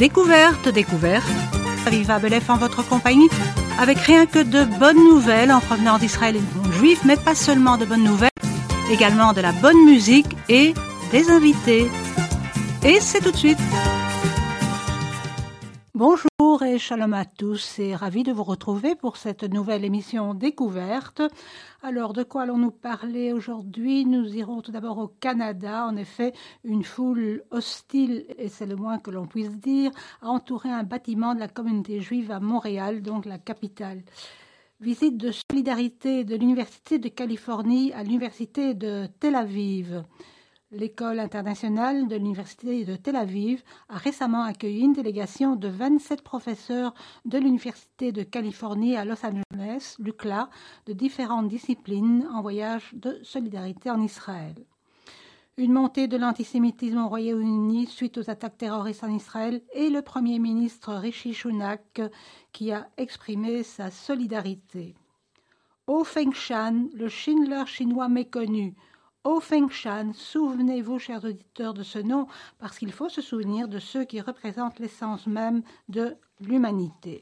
Découverte. Aviva Belef en votre compagnie, avec rien que de bonnes nouvelles en provenance d'Israël et du monde juif, mais pas seulement de bonnes nouvelles, également de la bonne musique et des invités. Et c'est tout de suite. Bonjour et shalom à tous, et ravi de vous retrouver pour cette nouvelle émission Découverte. Alors, de quoi allons-nous parler aujourd'hui? Nous irons tout d'abord au Canada. En effet, une foule hostile, et c'est le moins que l'on puisse dire, a entouré un bâtiment de la communauté juive à Montréal, donc la capitale. Visite de solidarité de l'Université de Californie à l'Université de Tel Aviv. L'école internationale de l'Université de Tel Aviv a récemment accueilli une délégation de 27 professeurs de l'Université de Californie à Los Angeles, l'UCLA, de différentes disciplines en voyage de solidarité en Israël. Une montée de l'antisémitisme au Royaume-Uni suite aux attaques terroristes en Israël et le Premier ministre Rishi Sunak qui a exprimé sa solidarité. Au Fengshan, le Schindler chinois méconnu. Au Fengshan, souvenez-vous, chers auditeurs, de ce nom, parce qu'il faut se souvenir de ceux qui représentent l'essence même de l'humanité.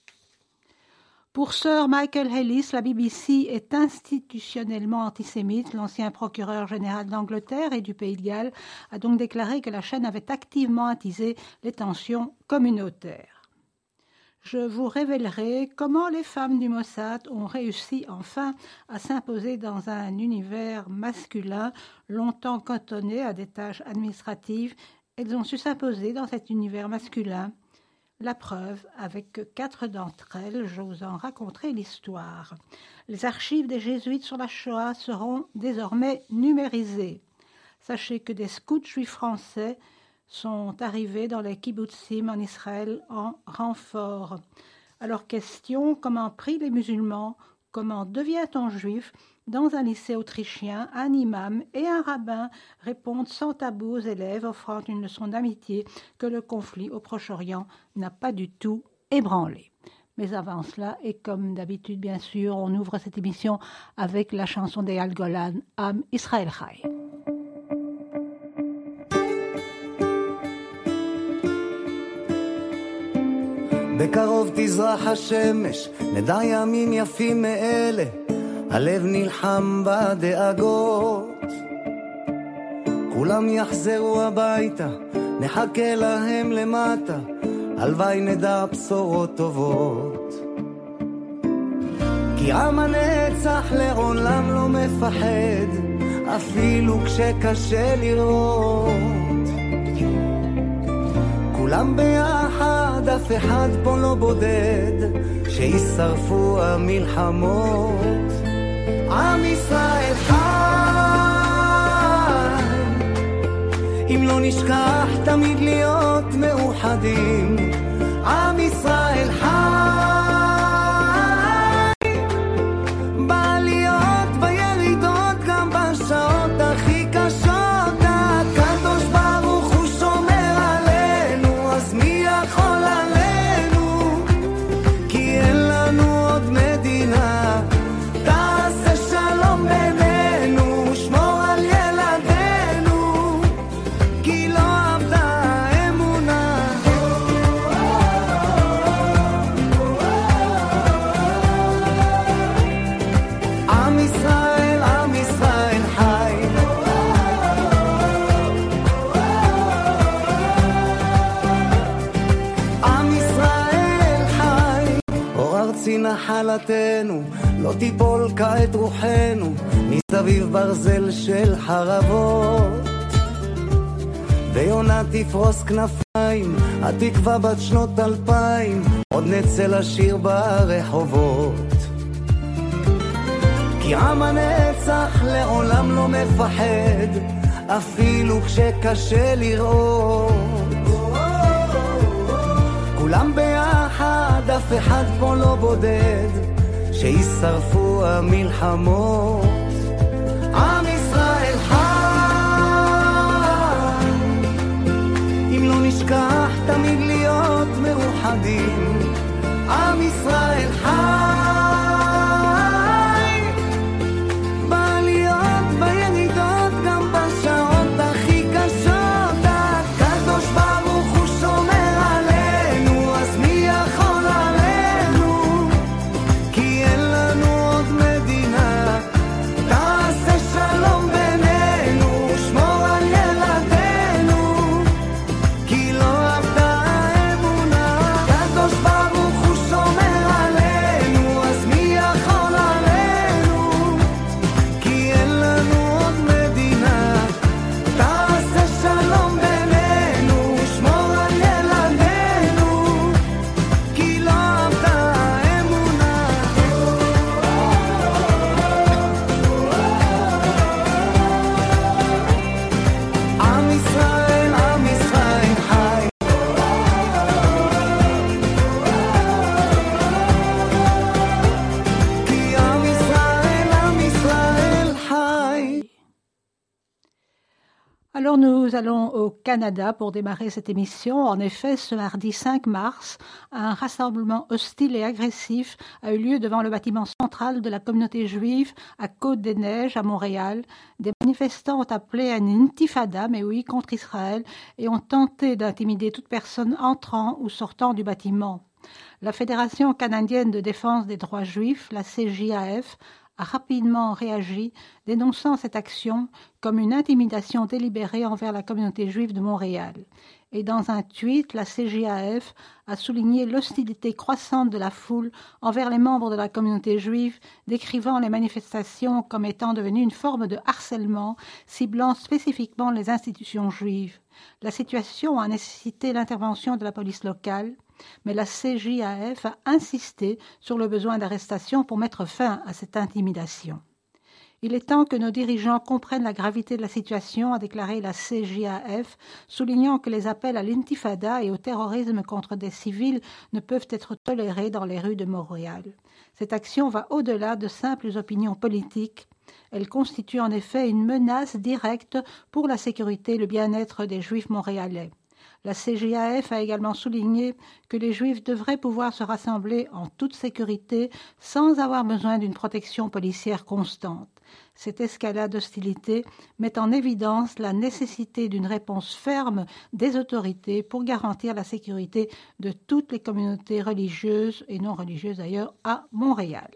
Pour Sir Michael Ellis, la BBC est institutionnellement antisémite. L'ancien procureur général d'Angleterre et du Pays de Galles a donc déclaré que la chaîne avait activement attisé les tensions communautaires. Je vous révélerai comment les femmes du Mossad ont réussi enfin à s'imposer dans un univers masculin longtemps cantonné à des tâches administratives. Elles ont su s'imposer dans cet univers masculin. La preuve, avec 4 d'entre elles, je vous en raconterai l'histoire. Les archives des jésuites sur la Shoah seront désormais numérisées. Sachez que des scouts juifs français sont arrivés dans les kibbutzim en Israël en renfort. Alors question, comment prient les musulmans? Comment devient-on juif? Dans un lycée autrichien, un imam et un rabbin répondent sans tabou aux élèves, offrant une leçon d'amitié que le conflit au Proche-Orient n'a pas du tout ébranlé. Mais avant cela, et comme d'habitude bien sûr, on ouvre cette émission avec la chanson d'Eyal Golan, Am Israël Chai. בקרוב תזרח השמש, נדע ימים יפים מאלה, הלב נלחם בדאגות. כולם יחזרו הביתה, נחכה להם למטה, הלוואי נדע בשורות טובות. כי עם הנצח לעולם לא מפחד, אפילו כשקשה לראות. כולם ביחד, אף אחד פה לא בודד, שישרפו המלחמות. עם ישראל חי, אם לא נשכח תמיד להיות מאוחדים. עם ישראל חי, בעליות בירידות, גם בשעות הכי קשות. הקדוש ברוך הוא שומר עלינו, אז מי יכול עלינו? כי אין לנו עוד מדינה. תעשה שלום בינינו, שמור על ילדינו, כי לא אבדה האמונה. עם ישראל, עם ישראל חי. עם ישראל חי. אור ארצי נחלתנו, לא תיפול כעת רוחנו, מסביב ברזל של חרבות. ויונה תפרוס כנפיים, התקווה בת שנות 2000, עוד נצא לשיר ברחובות. כי עם הנצח לעולם לא מפחד, אפילו כשקשה לראות. כולם ביחד, אף אחד פה לא בודד, שישרפו המלחמות. עם ישראל חי, אם לא נשכח תמיד להיות מאוחדים. עם ישראל חי, בעליות בירידות, גם בשעות הכי קשות. הקדוש ברוך הוא שומר עלינו. Alors nous allons au Canada pour démarrer cette émission. En effet, ce mardi 5 mars, un rassemblement hostile et agressif a eu lieu devant le bâtiment central de la communauté juive à Côte-des-Neiges, à Montréal. Des manifestants ont appelé à une intifada, mais oui, contre Israël, et ont tenté d'intimider toute personne entrant ou sortant du bâtiment. La Fédération canadienne de défense des droits juifs, la CJAF, a rapidement réagi, dénonçant cette action comme une intimidation délibérée envers la communauté juive de Montréal. Et dans un tweet, la CJAF a souligné l'hostilité croissante de la foule envers les membres de la communauté juive, décrivant les manifestations comme étant devenues une forme de harcèlement, ciblant spécifiquement les institutions juives. La situation a nécessité l'intervention de la police locale, mais la CJAF a insisté sur le besoin d'arrestation pour mettre fin à cette intimidation. Il est temps que nos dirigeants comprennent la gravité de la situation, a déclaré la CJAF, soulignant que les appels à l'intifada et au terrorisme contre des civils ne peuvent être tolérés dans les rues de Montréal. Cette action va au-delà de simples opinions politiques. Elle constitue en effet une menace directe pour la sécurité et le bien-être des Juifs montréalais. La CJAF a également souligné que les Juifs devraient pouvoir se rassembler en toute sécurité sans avoir besoin d'une protection policière constante. Cette escalade d'hostilité met en évidence la nécessité d'une réponse ferme des autorités pour garantir la sécurité de toutes les communautés religieuses et non religieuses d'ailleurs à Montréal.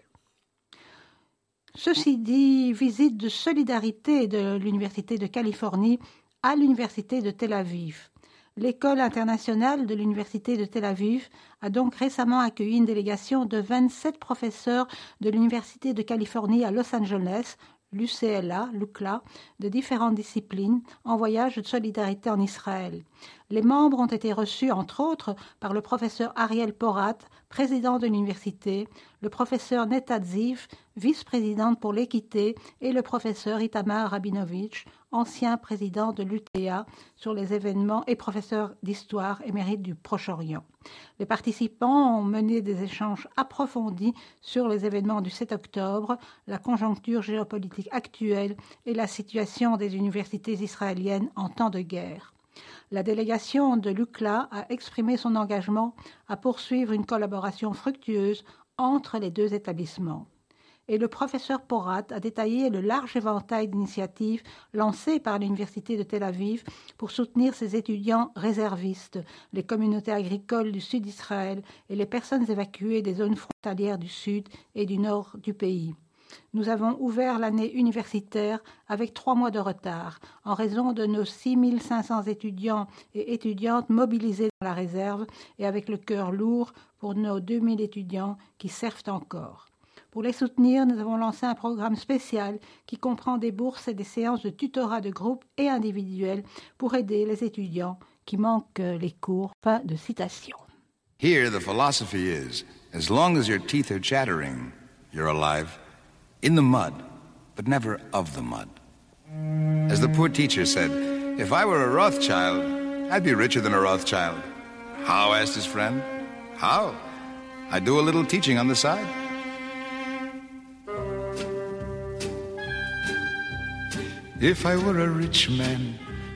Ceci dit, visite de solidarité de l'Université de Californie à l'Université de Tel Aviv. L'École internationale de l'Université de Tel Aviv a donc récemment accueilli une délégation de 27 professeurs de l'Université de Californie à Los Angeles, l'UCLA, de différentes disciplines, en voyage de solidarité en Israël. Les membres ont été reçus, entre autres, par le professeur Ariel Porat, président de l'université, le professeur Netta Ziv, vice-présidente pour l'équité, et le professeur Itamar Rabinovitch, ancien président de l'UTA sur les événements et professeur d'histoire émérite du Proche-Orient. Les participants ont mené des échanges approfondis sur les événements du 7 octobre, la conjoncture géopolitique actuelle et la situation des universités israéliennes en temps de guerre. La délégation de l'UCLA a exprimé son engagement à poursuivre une collaboration fructueuse entre les deux établissements. Et le professeur Porat a détaillé le large éventail d'initiatives lancées par l'Université de Tel Aviv pour soutenir ses étudiants réservistes, les communautés agricoles du sud d'Israël et les personnes évacuées des zones frontalières du sud et du nord du pays. Nous avons ouvert l'année universitaire avec 3 mois de retard, en raison de nos 6500 étudiants et étudiantes mobilisés dans la réserve et avec le cœur lourd pour nos 2000 étudiants qui servent encore. Pour les soutenir, nous avons lancé un programme spécial qui comprend des bourses et des séances de tutorat de groupe et individuelles pour aider les étudiants qui manquent les cours. Fin de citation. Here the philosophy is, as long as your teeth are chattering, you're alive. In the mud, but never of the mud. As the poor teacher said, if I were a Rothschild, I'd be richer than a Rothschild. How, asked his friend. How? I do a little teaching on the side. If I were a rich man,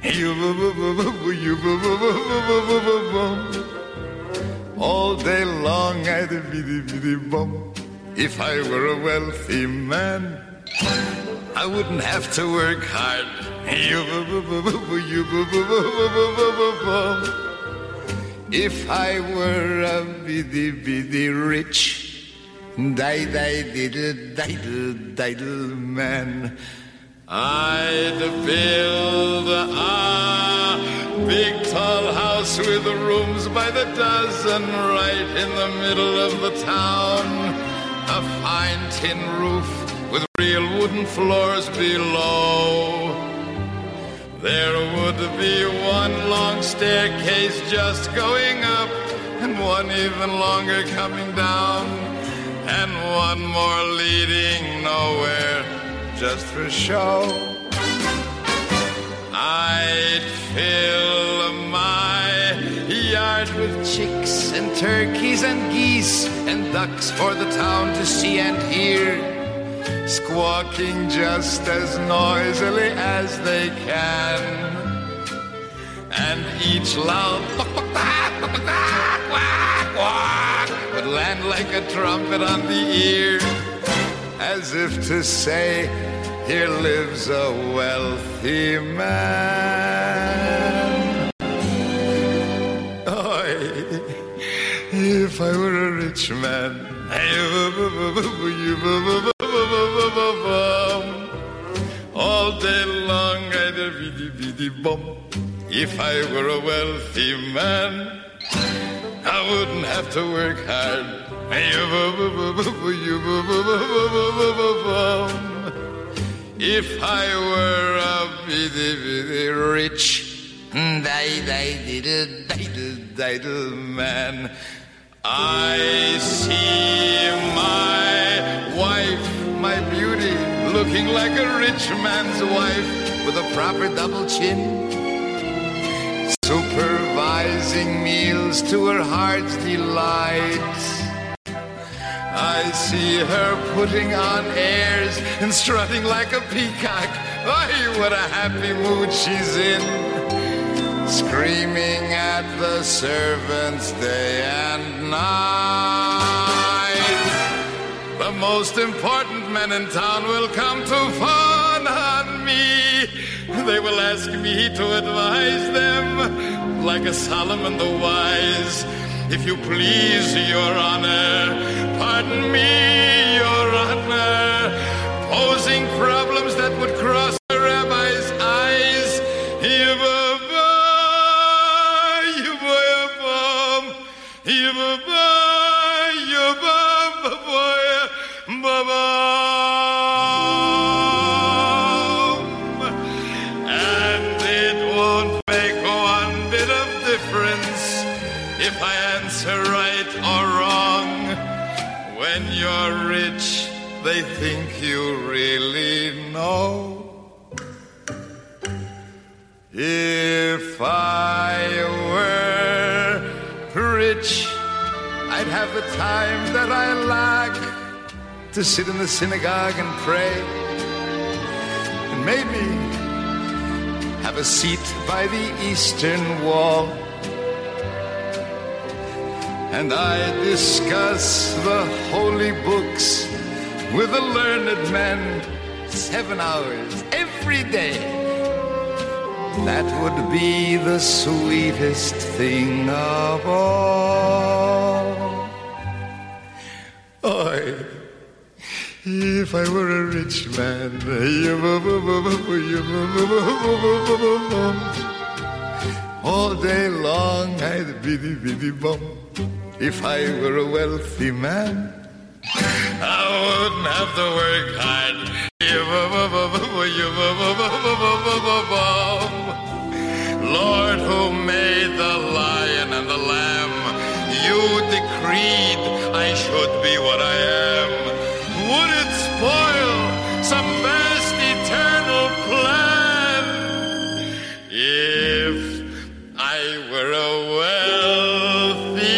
all day long I'd biddy-biddy-bum. If I were a wealthy man, I wouldn't have to work hard. If I were a biddy-biddy rich, diddle-diddle man, I'd build a big tall house with rooms by the dozen right in the middle of the town. A fine tin roof with real wooden floors below. There would be one long staircase just going up, and one even longer coming down, and one more leading nowhere, just for show. I'd fill my yard with chicks and turkeys and geese and ducks for the town to see and hear, squawking just as noisily as they can. and each loud would land like a trumpet on the ear, as if to say, here lives a wealthy man. Oh, if I were a rich man, all day long I'd a bum. If I were a wealthy man, I wouldn't have to work hard. If I were a rich man, I see my wife, my beauty, looking like a rich man's wife with a proper double chin, supervising meals to her heart's delight. I see her putting on airs and strutting like a peacock. Oh, what a happy mood she's in, screaming at the servants day and night. The most important men in town will come to fawn on me. They will ask me to advise them, like a Solomon the Wise. If you please, Your Honor, pardon me, Your Honor, posing problems that would cross the rabbi's eyes. And it won't make one bit of difference if I answer right or wrong. When you're rich, they think you really know. If I were rich, I'd have the time that I lack to sit in the synagogue and pray, and maybe have a seat by the eastern wall. And I discuss the holy books with the learned men 7 hours every day. That would be the sweetest thing of all. Oh, if I were a rich man, all day long I'd biddy bum. If I were a wealthy man, I wouldn't have to work hard. Lord, who made the lion and the lamb, you decreed I should be what I am. Would it spoil some vast eternal plan if I were a wealthy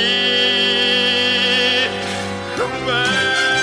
man?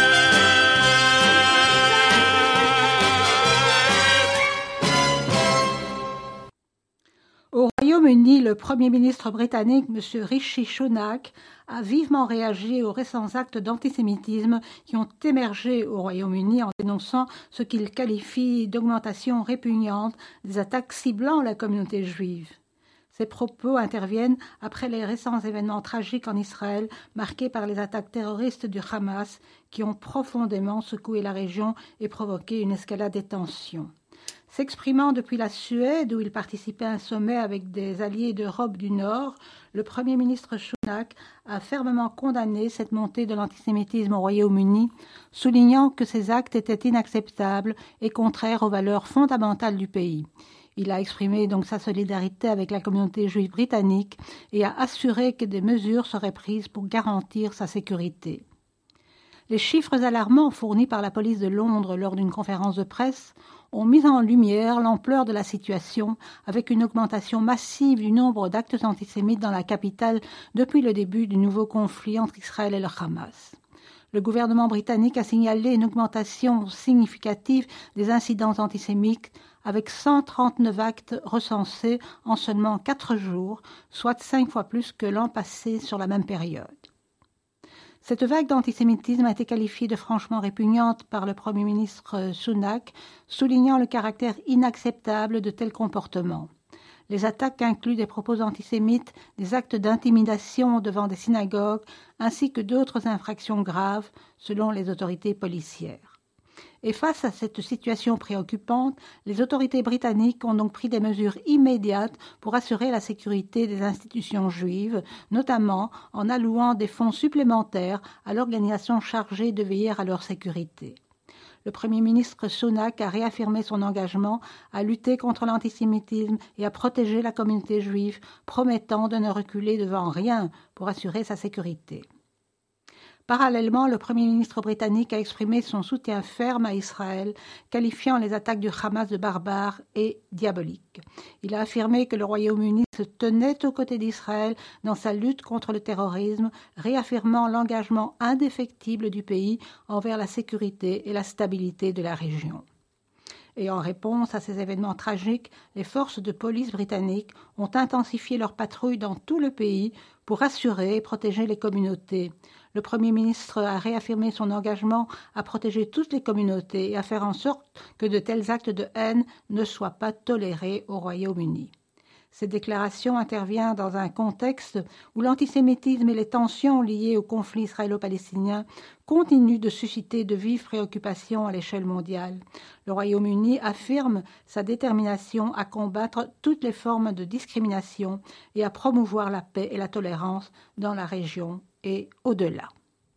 Au Royaume-Uni, le Premier ministre britannique, M. Rishi Sunak, a vivement réagi aux récents actes d'antisémitisme qui ont émergé au Royaume-Uni en dénonçant ce qu'il qualifie d'augmentation répugnante des attaques ciblant la communauté juive. Ces propos interviennent après les récents événements tragiques en Israël, marqués par les attaques terroristes du Hamas, qui ont profondément secoué la région et provoqué une escalade des tensions. S'exprimant depuis la Suède, où il participait à un sommet avec des alliés d'Europe du Nord, le Premier ministre Sunak a fermement condamné cette montée de l'antisémitisme au Royaume-Uni, soulignant que ces actes étaient inacceptables et contraires aux valeurs fondamentales du pays. Il a exprimé donc sa solidarité avec la communauté juive britannique et a assuré que des mesures seraient prises pour garantir sa sécurité. Les chiffres alarmants fournis par la police de Londres lors d'une conférence de presse ont mis en lumière l'ampleur de la situation avec une augmentation massive du nombre d'actes antisémites dans la capitale depuis le début du nouveau conflit entre Israël et le Hamas. Le gouvernement britannique a signalé une augmentation significative des incidents antisémites avec 139 actes recensés en seulement 4 jours, soit 5 fois plus que l'an passé sur la même période. Cette vague d'antisémitisme a été qualifiée de franchement répugnante par le Premier ministre Sunak, soulignant le caractère inacceptable de tels comportements. Les attaques incluent des propos antisémites, des actes d'intimidation devant des synagogues, ainsi que d'autres infractions graves, selon les autorités policières. Et face à cette situation préoccupante, les autorités britanniques ont donc pris des mesures immédiates pour assurer la sécurité des institutions juives, notamment en allouant des fonds supplémentaires à l'organisation chargée de veiller à leur sécurité. Le Premier ministre Sunak a réaffirmé son engagement à lutter contre l'antisémitisme et à protéger la communauté juive, promettant de ne reculer devant rien pour assurer sa sécurité. Parallèlement, le Premier ministre britannique a exprimé son soutien ferme à Israël, qualifiant les attaques du Hamas de barbares et diaboliques. Il a affirmé que le Royaume-Uni se tenait aux côtés d'Israël dans sa lutte contre le terrorisme, réaffirmant l'engagement indéfectible du pays envers la sécurité et la stabilité de la région. Et en réponse à ces événements tragiques, les forces de police britanniques ont intensifié leurs patrouilles dans tout le pays pour assurer et protéger les communautés. Le Premier ministre a réaffirmé son engagement à protéger toutes les communautés et à faire en sorte que de tels actes de haine ne soient pas tolérés au Royaume-Uni. Cette déclaration intervient dans un contexte où l'antisémitisme et les tensions liées au conflit israélo-palestinien continuent de susciter de vives préoccupations à l'échelle mondiale. Le Royaume-Uni affirme sa détermination à combattre toutes les formes de discrimination et à promouvoir la paix et la tolérance dans la région et au-delà.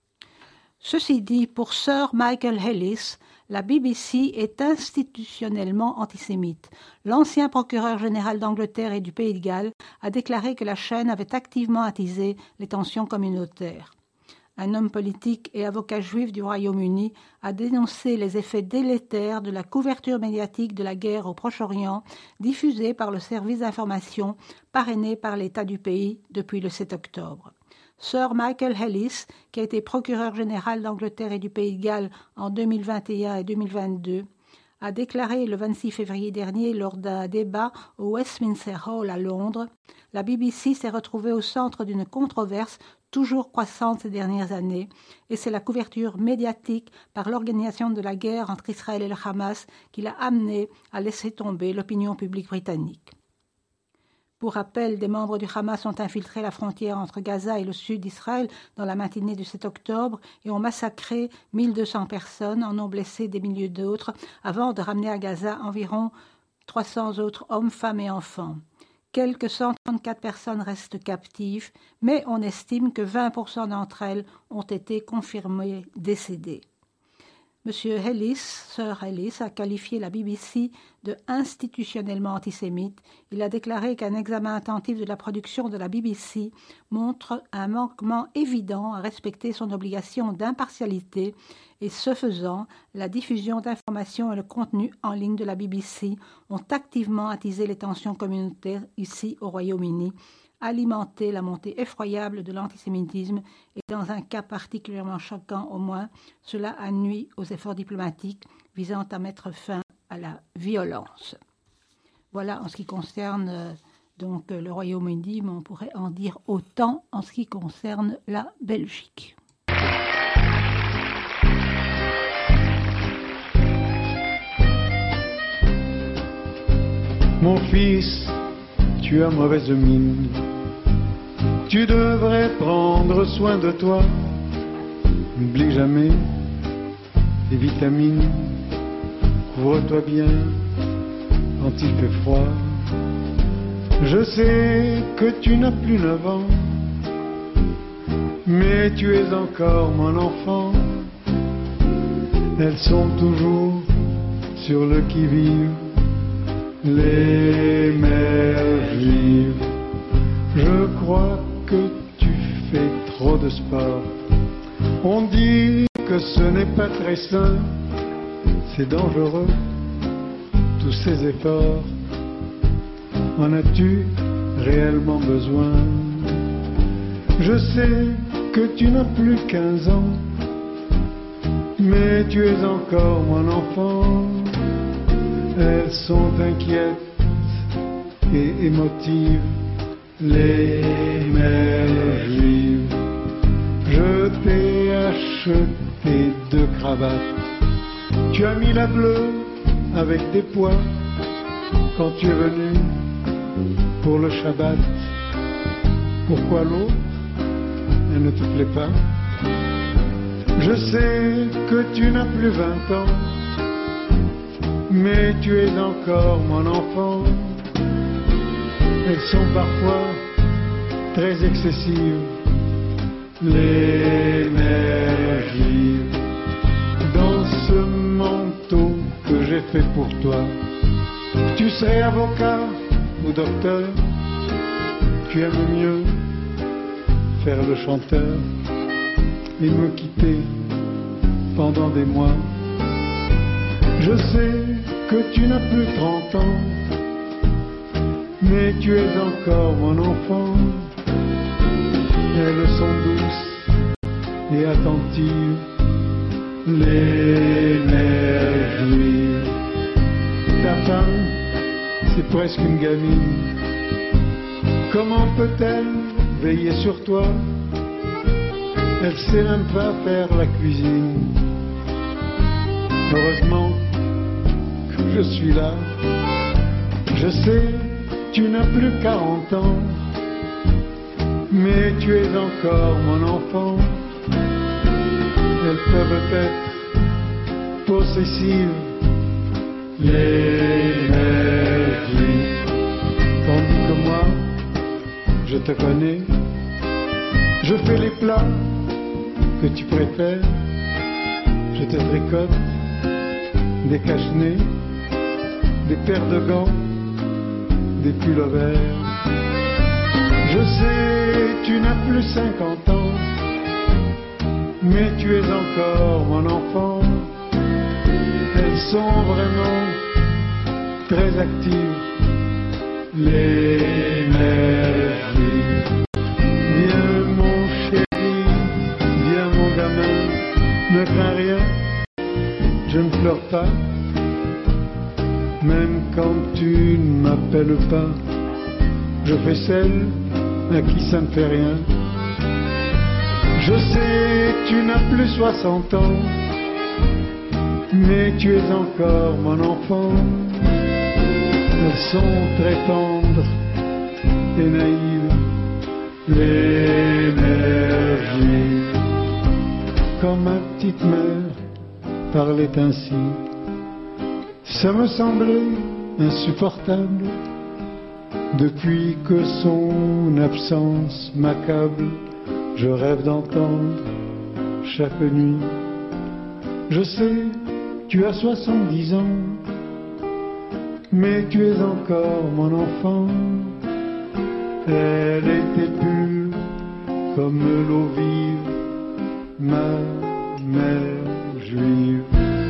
Ceci dit, pour Sir Michael Ellis, la BBC est institutionnellement antisémite. L'ancien procureur général d'Angleterre et du Pays de Galles a déclaré que la chaîne avait activement attisé les tensions communautaires. Un homme politique et avocat juif du Royaume-Uni a dénoncé les effets délétères de la couverture médiatique de la guerre au Proche-Orient diffusée par le service d'information parrainé par l'État du pays depuis le 7 octobre. Sir Michael Ellis, qui a été procureur général d'Angleterre et du Pays de Galles en 2021 et 2022, a déclaré le 26 février dernier lors d'un débat au Westminster Hall à Londres « La BBC s'est retrouvée au centre d'une controverse toujours croissante ces dernières années et c'est la couverture médiatique par l'organisation de la guerre entre Israël et le Hamas qui l'a amené à laisser tomber l'opinion publique britannique. » Pour rappel, des membres du Hamas ont infiltré la frontière entre Gaza et le sud d'Israël dans la matinée du 7 octobre et ont massacré 1200 personnes, en ont blessé des milliers d'autres, avant de ramener à Gaza environ 300 autres hommes, femmes et enfants. Quelques 134 personnes restent captives, mais on estime que 20% d'entre elles ont été confirmées décédées. Monsieur Ellis, Sir Ellis, a qualifié la BBC de institutionnellement antisémite. Il a déclaré qu'un examen attentif de la production de la BBC montre un manquement évident à respecter son obligation d'impartialité et ce faisant, la diffusion d'informations et le contenu en ligne de la BBC ont activement attisé les tensions communautaires ici au Royaume-Uni, alimenter la montée effroyable de l'antisémitisme et dans un cas particulièrement choquant au moins, cela a nui aux efforts diplomatiques visant à mettre fin à la violence. Voilà en ce qui concerne donc le Royaume-Uni, mais on pourrait en dire autant en ce qui concerne la Belgique. Mon fils, tu as mauvaise mine, tu devrais prendre soin de toi. N'oublie jamais les vitamines, couvre-toi bien quand il fait froid. Je sais que tu n'as plus 9 ans, mais tu es encore mon enfant. Elles sont toujours sur le qui-vive, les mères juives. Je crois que tu fais trop de sport. On dit que ce n'est pas très sain, c'est dangereux, tous ces efforts. En as-tu réellement besoin? Je sais que tu n'as plus 15 ans, mais tu es encore mon enfant. Elles sont inquiètes et émotives, les mères juives. Je t'ai acheté 2 cravates. Tu as mis la bleue avec des pois quand tu es venu pour le Shabbat. Pourquoi l'autre, elle ne te plaît pas? Je sais que tu n'as plus 20 ans, mais tu es encore mon enfant. Elles sont parfois très excessives, les mères juives. Dans ce manteau que j'ai fait pour toi, tu serais avocat ou docteur. Tu aimes mieux faire le chanteur et me quitter pendant des mois. Je sais que tu n'as plus 30 ans, mais tu es encore mon enfant. Elles sont douces et attentives, les mères juives. Ta femme, c'est presque une gamine. Comment peut-elle veiller sur toi? Elle sait même pas faire la cuisine. Heureusement que je suis là. Je sais, tu n'as plus 40 ans, mais tu es encore mon enfant. Elles peuvent être possessives, les mères juives. Tandis que moi, je te connais, je fais les plats que tu préfères. Je te tricote des cache-nez, des paires de gants, des pullovers. Je sais, tu n'as plus 50 ans, mais tu es encore mon enfant. Elles sont vraiment très actives, les mères juives. Viens mon chéri, viens mon gamin, ne crains rien, je ne pleure pas. Même quand tu ne m'appelles pas, je fais celle à qui ça ne fait rien. Je sais, tu n'as plus 60 ans, mais tu es encore mon enfant. Elles sont très tendres et naïves, les mères juives. Quand ma petite mère parlait ainsi, ça me semblait insupportable. Depuis que son absence m'accable, je rêve d'entendre chaque nuit. Je sais, tu as 70 ans, mais tu es encore mon enfant. Elle était pure comme l'eau vive, ma mère juive.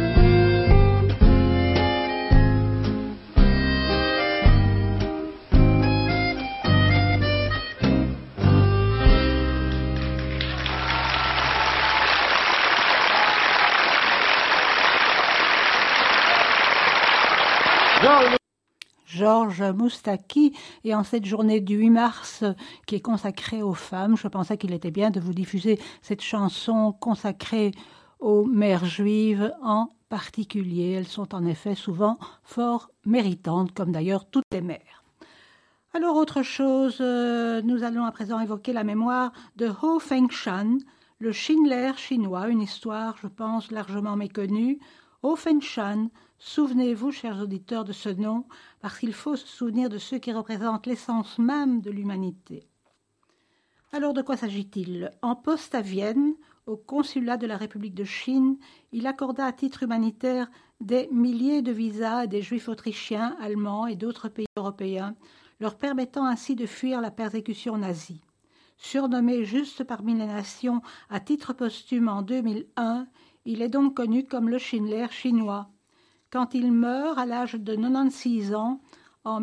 Georges Moustaki, et en cette journée du 8 mars qui est consacrée aux femmes, je pensais qu'il était bien de vous diffuser cette chanson consacrée aux mères juives en particulier. Elles sont en effet souvent fort méritantes, comme d'ailleurs toutes les mères. Alors autre chose, nous allons à présent évoquer la mémoire de Ho Fengshan, le Schindler chinois, une histoire, je pense, largement méconnue. Ho Fengshan, souvenez-vous, chers auditeurs, de ce nom, parce qu'il faut se souvenir de ceux qui représentent l'essence même de l'humanité. Alors, de quoi s'agit-il? En poste à Vienne, au consulat de la République de Chine, il accorda à titre humanitaire des milliers de visas à des juifs autrichiens, allemands et d'autres pays européens, leur permettant ainsi de fuir la persécution nazie. Surnommé juste parmi les nations à titre posthume en 2001, il est donc connu comme le Schindler chinois. Quand il meurt à l'âge de 96 ans, en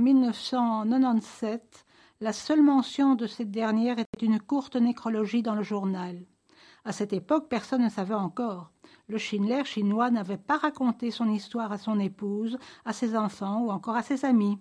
1997, la seule mention de cette dernière était une courte nécrologie dans le journal. À cette époque, personne ne savait encore. Le Schindler chinois n'avait pas raconté son histoire à son épouse, à ses enfants ou encore à ses amis.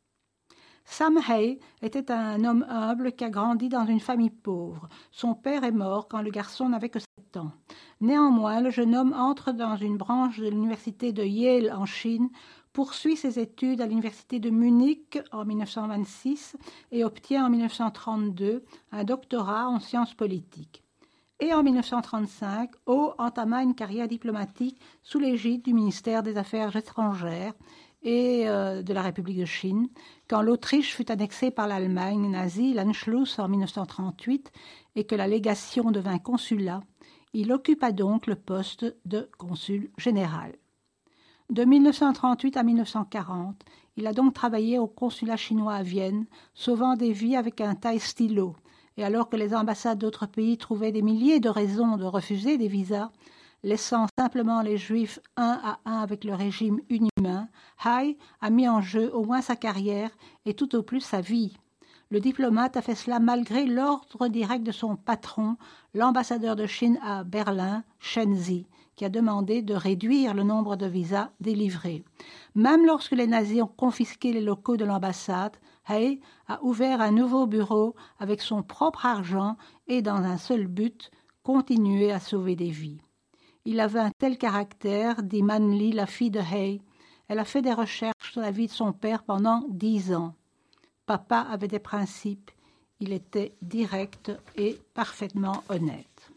Sam Hay était un homme humble qui a grandi dans une famille pauvre. Son père est mort quand le garçon n'avait que 7 ans. Néanmoins, le jeune homme entre dans une branche de l'université de Yale en Chine, poursuit ses études à l'université de Munich en 1926 et obtient en 1932 un doctorat en sciences politiques. Et en 1935, Ho entama une carrière diplomatique sous l'égide du ministère des Affaires étrangères et de la République de Chine, quand l'Autriche fut annexée par l'Allemagne nazie, l'Anschluss en 1938, et que la légation devint consulat. Il occupa donc le poste de consul général. De 1938 à 1940, il a donc travaillé au consulat chinois à Vienne, sauvant des vies avec un taille-stylo. Et alors que les ambassades d'autres pays trouvaient des milliers de raisons de refuser des visas, laissant simplement les Juifs un à un avec le régime inhumain, Hay a mis en jeu au moins sa carrière et tout au plus sa vie. Le diplomate a fait cela malgré l'ordre direct de son patron, l'ambassadeur de Chine à Berlin, Chen Zi, qui a demandé de réduire le nombre de visas délivrés. Même lorsque les nazis ont confisqué les locaux de l'ambassade, Hay a ouvert un nouveau bureau avec son propre argent et dans un seul but, continuer à sauver des vies. Il avait un tel caractère, dit Manly, la fille de Hay. Elle a fait des recherches sur la vie de son père pendant 10 ans. Papa avait des principes. Il était direct et parfaitement honnête.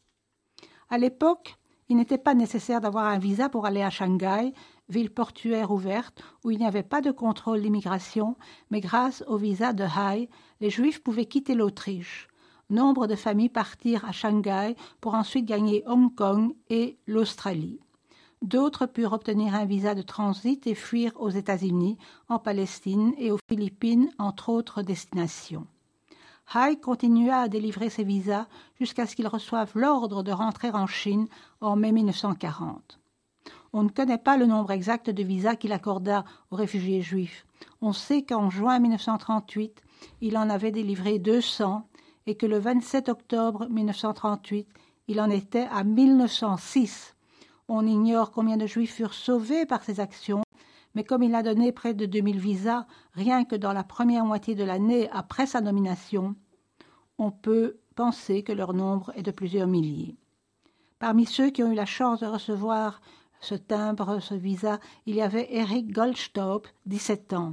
À l'époque, il n'était pas nécessaire d'avoir un visa pour aller à Shanghai, ville portuaire ouverte où il n'y avait pas de contrôle d'immigration, mais grâce au visa de Hay, les Juifs pouvaient quitter l'Autriche. Nombre de familles partirent à Shanghai pour ensuite gagner Hong Kong et l'Australie. D'autres purent obtenir un visa de transit et fuir aux États-Unis, en Palestine et aux Philippines, entre autres destinations. Hay continua à délivrer ses visas jusqu'à ce qu'il reçoive l'ordre de rentrer en Chine en mai 1940. On ne connaît pas le nombre exact de visas qu'il accorda aux réfugiés juifs. On sait qu'en juin 1938, il en avait délivré 200 et que le 27 octobre 1938, il en était à 1906. On ignore combien de Juifs furent sauvés par ces actions, mais comme il a donné près de 2000 visas rien que dans la première moitié de l'année après sa nomination, on peut penser que leur nombre est de plusieurs milliers. Parmi ceux qui ont eu la chance de recevoir ce timbre, ce visa, il y avait Erich Goldstaub, 17 ans.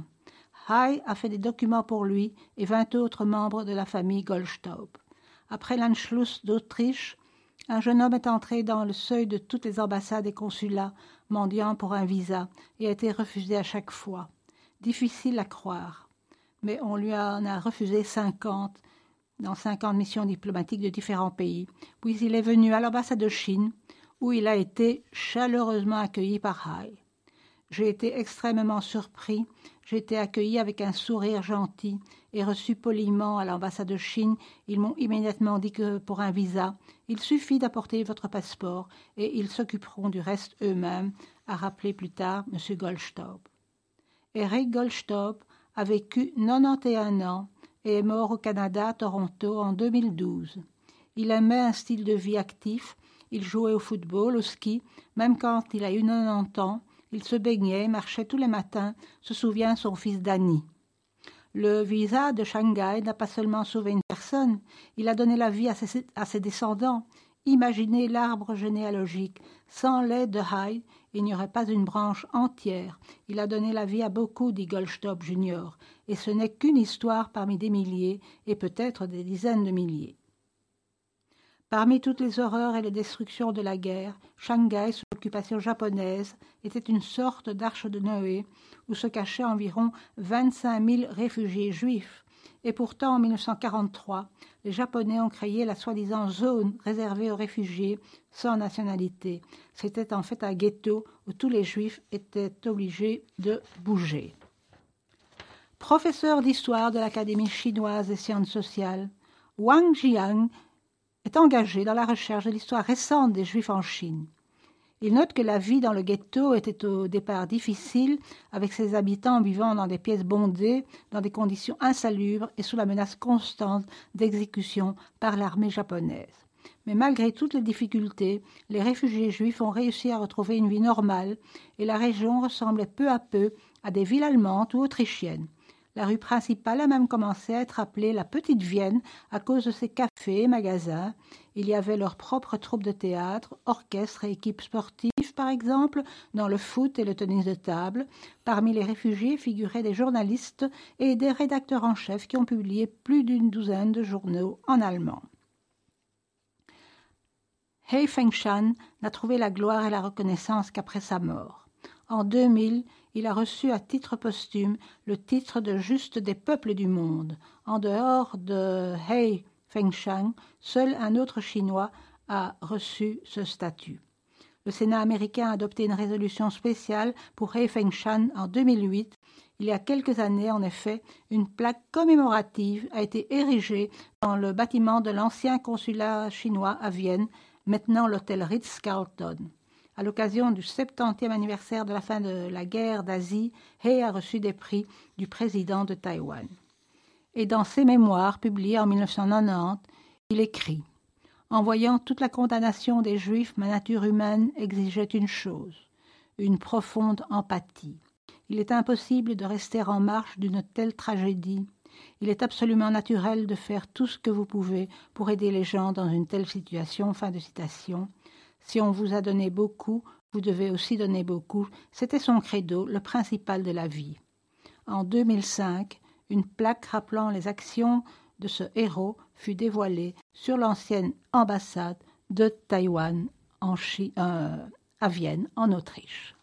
Hay a fait des documents pour lui et 20 autres membres de la famille Goldstaub. Après l'Anschluss d'Autriche, un jeune homme est entré dans le seuil de toutes les ambassades et consulats, mendiant pour un visa, et a été refusé à chaque fois. Difficile à croire, mais on lui en a refusé 50 dans 50 missions diplomatiques de différents pays. Puis il est venu à l'ambassade de Chine, où il a été chaleureusement accueilli par Hay. J'ai été extrêmement surpris. J'ai été accueilli avec un sourire gentil et reçu poliment à l'ambassade de Chine. Ils m'ont immédiatement dit que pour un visa, il suffit d'apporter votre passeport et ils s'occuperont du reste eux-mêmes, a rappelé plus tard M. Goldstaub. Erich Goldstaub a vécu 91 ans et est mort au Canada, à Toronto, en 2012. Il aimait un style de vie actif. Il jouait au football, au ski, même quand il a eu 90 ans. Il se baignait, marchait tous les matins, se souvient son fils Danny. Le visa de Shanghai n'a pas seulement sauvé une personne, il a donné la vie à ses descendants. Imaginez l'arbre généalogique. Sans l'aide de Hay, il n'y aurait pas une branche entière. Il a donné la vie à beaucoup, dit Goldstaub Jr. Et ce n'est qu'une histoire parmi des milliers et peut-être des dizaines de milliers. Parmi toutes les horreurs et les destructions de la guerre, Shanghai, sous l'occupation japonaise, était une sorte d'arche de Noé où se cachaient environ 25 000 réfugiés juifs. Et pourtant, en 1943, les Japonais ont créé la soi-disant zone réservée aux réfugiés sans nationalité. C'était en fait un ghetto où tous les Juifs étaient obligés de bouger. Professeur d'histoire de l'Académie chinoise des sciences sociales, Wang Jiang est engagé dans la recherche de l'histoire récente des Juifs en Chine. Il note que la vie dans le ghetto était au départ difficile, avec ses habitants vivant dans des pièces bondées, dans des conditions insalubres et sous la menace constante d'exécution par l'armée japonaise. Mais malgré toutes les difficultés, les réfugiés juifs ont réussi à retrouver une vie normale et la région ressemblait peu à peu à des villes allemandes ou autrichiennes. La rue principale a même commencé à être appelée la Petite Vienne à cause de ses cafés et magasins. Il y avait leurs propres troupes de théâtre, orchestres et équipes sportives, par exemple, dans le foot et le tennis de table. Parmi les réfugiés figuraient des journalistes et des rédacteurs en chef qui ont publié plus d'une douzaine de journaux en allemand. He Fengshan n'a trouvé la gloire et la reconnaissance qu'après sa mort. En 2000, il a reçu à titre posthume le titre de Juste des peuples du monde. En dehors de He Fengshan, seul un autre Chinois a reçu ce statut. Le Sénat américain a adopté une résolution spéciale pour He Fengshan en 2008. Il y a quelques années, en effet, une plaque commémorative a été érigée dans le bâtiment de l'ancien consulat chinois à Vienne, maintenant l'hôtel Ritz-Carlton. À l'occasion du 70e anniversaire de la fin de la guerre d'Asie, He a reçu des prix du président de Taïwan. Et dans ses mémoires, publiés en 1990, il écrit « En voyant toute la condamnation des Juifs, ma nature humaine exigeait une chose, une profonde empathie. Il est impossible de rester en marche d'une telle tragédie. Il est absolument naturel de faire tout ce que vous pouvez pour aider les gens dans une telle situation. » Fin de citation. Si on vous a donné beaucoup, vous devez aussi donner beaucoup. C'était son credo, le principal de la vie. En 2005, une plaque rappelant les actions de ce héros fut dévoilée sur l'ancienne ambassade de Taïwan à Vienne, en Autriche.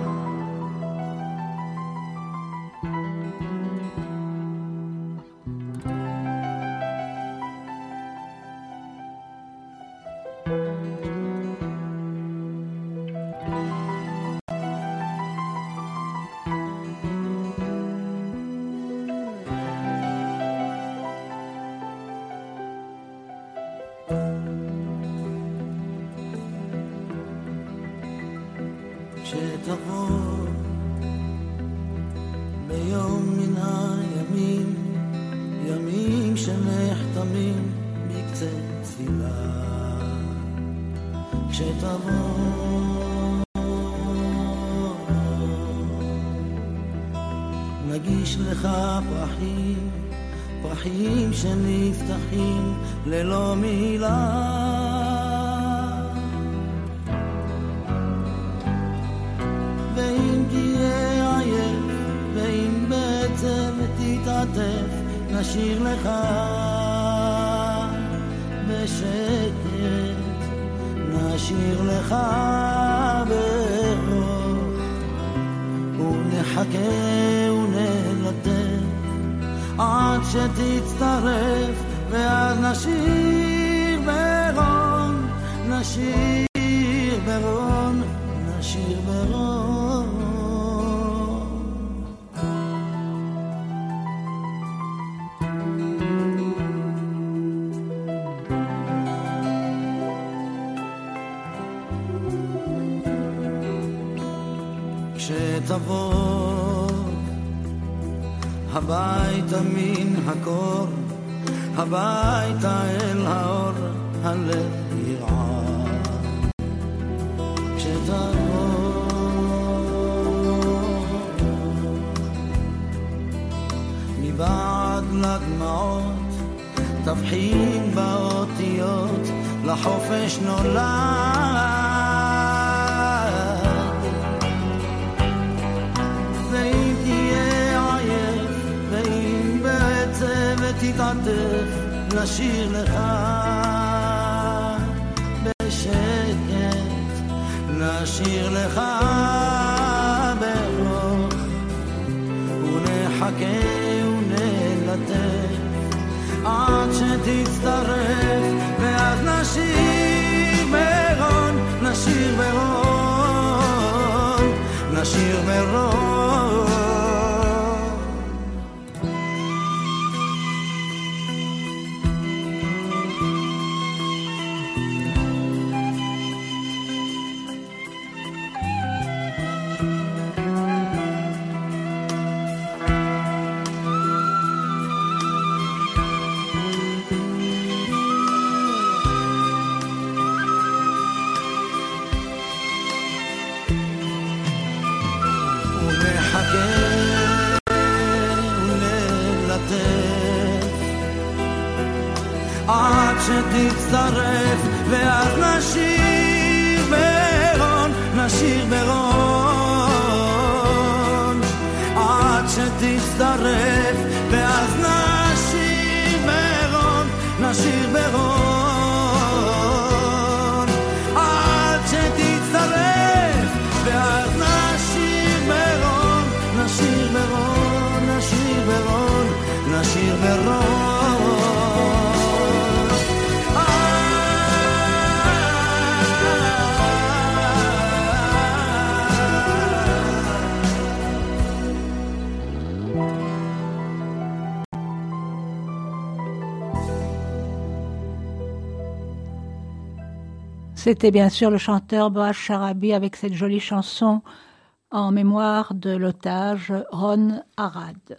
שתבוא ביום מן הימים, ימים שנחתמים בקצה תפילה. כשתבוא נגיש לך פרחים, פרחים שנפתחים ללא מילה. נשיר לך בשקט, נשיר לך ברוך, ונחכה ונלטף עד שתצטרף, ואז נשיר ברון, נשיר ברון, נשיר ברון. תבוא הביתה מן הקור, הביתה אל האור, הלב ירעד. כשתבוא מבעד לדמעות, תבחין באותיות, לחופש נולד. תתעטף, נשיר לך בשקט, נשיר לך ברוך, ונחכה ונלטף עד שתצטרף, ואז נשיר ברון, נשיר ברון, נשיר ברון. שתצטרף ואז נשיר ברון, נשיר ברון עד שתצטרף ואז נשיר ברון, נשיר ברון עד שתצטרף ואז נשיר ברון, נשיר ברון, נשיר ברון, נשיר ברון C'était bien sûr le chanteur Boaz Sharabi avec cette jolie chanson en mémoire de l'otage Ron Arad.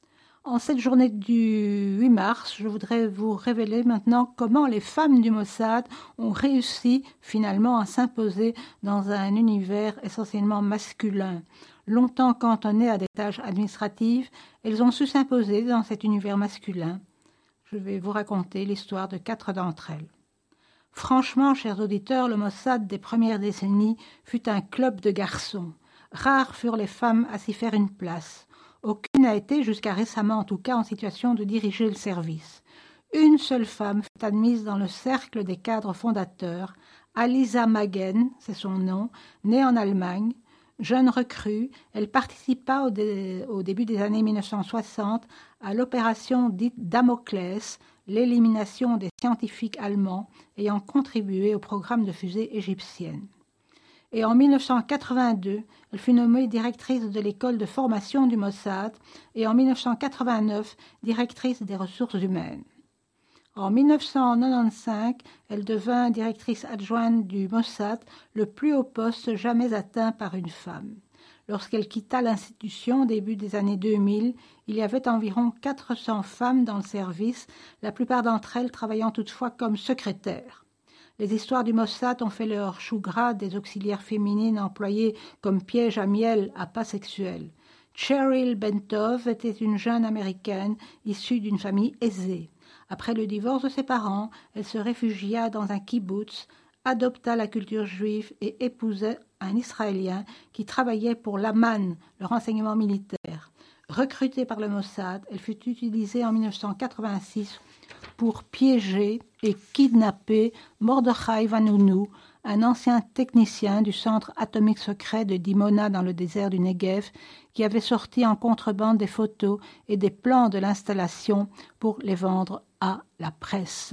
En cette journée du 8 mars, je voudrais vous révéler maintenant comment les femmes du Mossad ont réussi finalement à s'imposer dans un univers essentiellement masculin. Longtemps cantonnées à des tâches administratives, elles ont su s'imposer dans cet univers masculin. Je vais vous raconter l'histoire de 4 d'entre elles. Franchement, chers auditeurs, le Mossad des premières décennies fut un club de garçons. Rares furent les femmes à s'y faire une place. Aucune n'a été, jusqu'à récemment en tout cas, en situation de diriger le service. Une seule femme fut admise dans le cercle des cadres fondateurs, Aliza Magen, c'est son nom, née en Allemagne. Jeune recrue, elle participa au début des années 1960 à l'opération dite Damoclès, l'élimination des scientifiques allemands ayant contribué au programme de fusée égyptienne. Et en 1982, elle fut nommée directrice de l'école de formation du Mossad et en 1989, directrice des ressources humaines. En 1995, elle devint directrice adjointe du Mossad, le plus haut poste jamais atteint par une femme. Lorsqu'elle quitta l'institution au début des années 2000, il y avait environ 400 femmes dans le service, la plupart d'entre elles travaillant toutefois comme secrétaires. Les histoires du Mossad ont fait leur chou gras des auxiliaires féminines employées comme piège à miel à pas sexuels. Cheryl Bentov était une jeune américaine issue d'une famille aisée. Après le divorce de ses parents, elle se réfugia dans un kibbutz, adopta la culture juive et épousa un Israélien qui travaillait pour l'Aman, le renseignement militaire. Recrutée par le Mossad, elle fut utilisée en 1986 pour piéger et kidnapper Mordechai Vanunu, un ancien technicien du centre atomique secret de Dimona dans le désert du Negev, qui avait sorti en contrebande des photos et des plans de l'installation pour les vendre à la presse.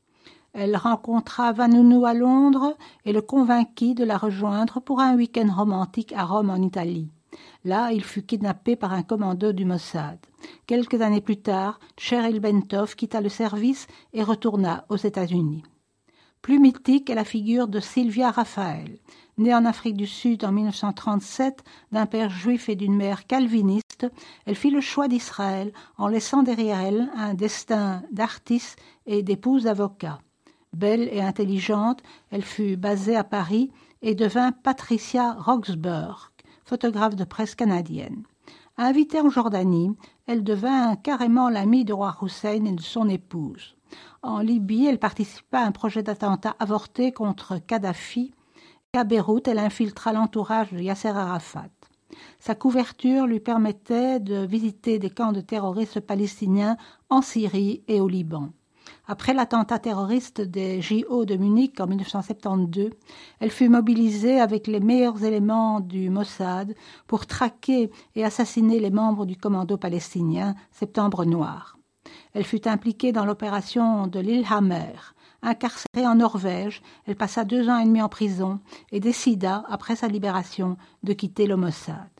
Elle rencontra Vanunu à Londres et le convainquit de la rejoindre pour un week-end romantique à Rome en Italie. Là, il fut kidnappé par un commando du Mossad. Quelques années plus tard, Cheryl Bentov quitta le service et retourna aux États-Unis. Plus mythique est la figure de Sylvia Raphael. Née en Afrique du Sud en 1937 d'un père juif et d'une mère calviniste, elle fit le choix d'Israël en laissant derrière elle un destin d'artiste et d'épouse avocat. Belle et intelligente, elle fut basée à Paris et devint Patricia Roxburgh, photographe de presse canadienne. Invitée en Jordanie, elle devint carrément l'amie du roi Hussein et de son épouse. En Libye, elle participa à un projet d'attentat avorté contre Kadhafi et à Beyrouth, elle infiltra l'entourage de Yasser Arafat. Sa couverture lui permettait de visiter des camps de terroristes palestiniens en Syrie et au Liban. Après l'attentat terroriste des JO de Munich en 1972, elle fut mobilisée avec les meilleurs éléments du Mossad pour traquer et assassiner les membres du commando palestinien Septembre Noir. Elle fut impliquée dans l'opération de Lillehammer. Incarcérée en Norvège, elle passa 2 ans et demi en prison et décida, après sa libération, de quitter le Mossad.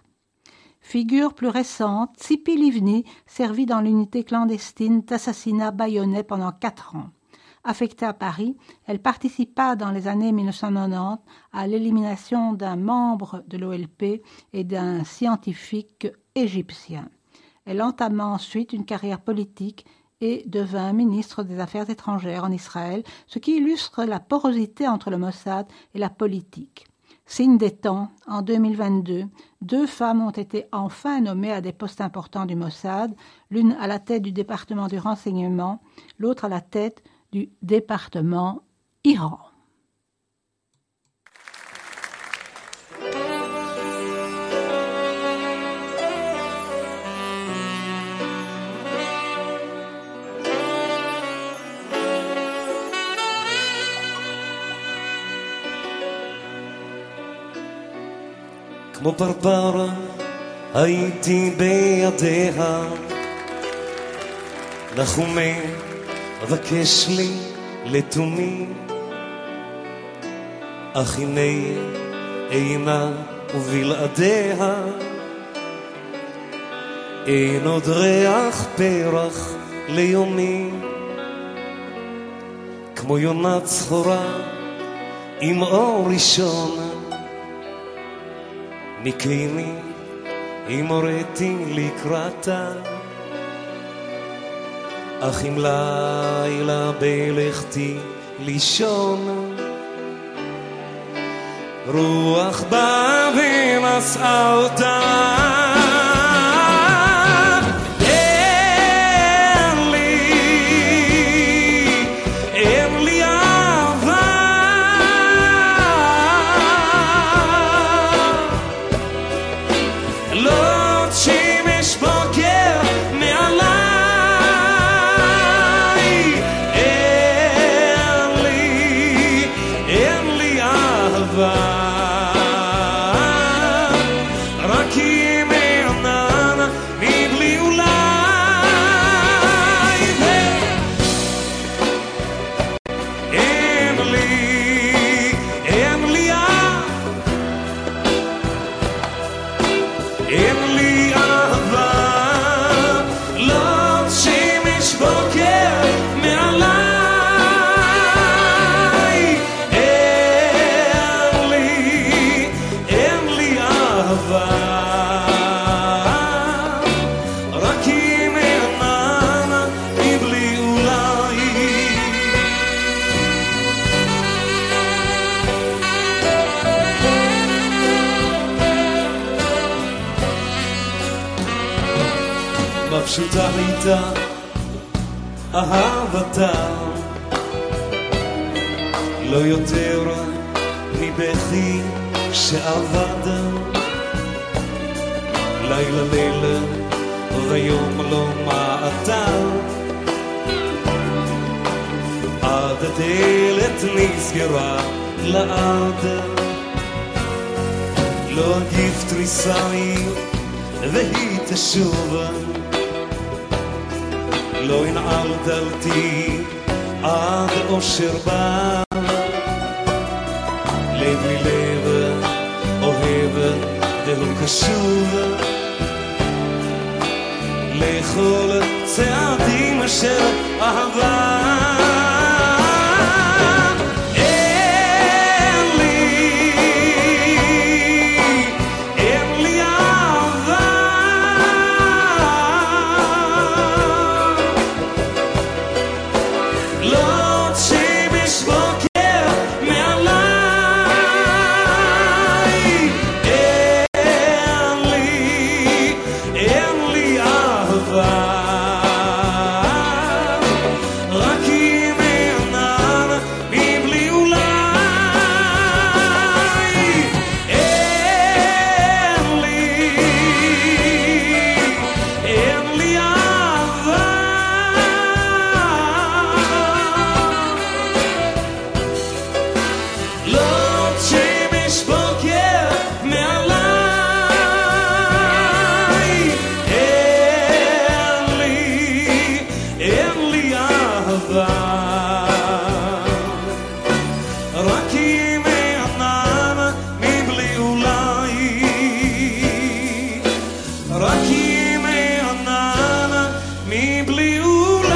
Figure plus récente, Tzipi Livni servit dans l'unité clandestine d'assassinat bayonnais pendant 4 ans. Affectée à Paris, elle participa dans les années 1990 à l'élimination d'un membre de l'OLP et d'un scientifique égyptien. Elle entama ensuite une carrière politique et devint ministre des Affaires étrangères en Israël, ce qui illustre la porosité entre le Mossad et la politique. Signe des temps, en 2022, 2 femmes ont été enfin nommées à des postes importants du Mossad, l'une à la tête du département du renseignement, l'autre à la tête du département Iran. כמו פרפר הייתי בידיה, נחומי אבקש לי לתומי, אך הנה אינה ובלעדיה אין עוד ריח פרח ליומי, כמו יונה צחורה עם אור ראשון נקיימי אם הוריתי לקראתה, אך אם לילה בלכתי לישון רוח באה ונשאה אותה, אין לי אהבה, לא שמש בוקר מעליי, אין לי אהבה, רק אם עננה מבלי אולי, אין לי אהבה, לא שמש בוקר מעליי, אין לי אהבה, רק אם עננה מבלי אולי. מה פשוטה הייתה אהבתה, לא יותר מבכי שעבד, לילה לילה ויום לא מעטה, עד הדלת נסגרה לעד, לא אגיב תריסאי והיא תשוב, לא ינעל דלתי עד אושר בא, לב לי לב אוהב והוא קשוב לכל צעדים של אהבה, אין לי אהבה, לא שמש בוקר מעליי, אין לי אהבה, רק אם עננה מבלי אולי, אין לי אהבה, לא שמש בוקר מעליי, אין לי אהבה, רק אם עננה מבלי אולי, רק אם עננה מבלי אולי.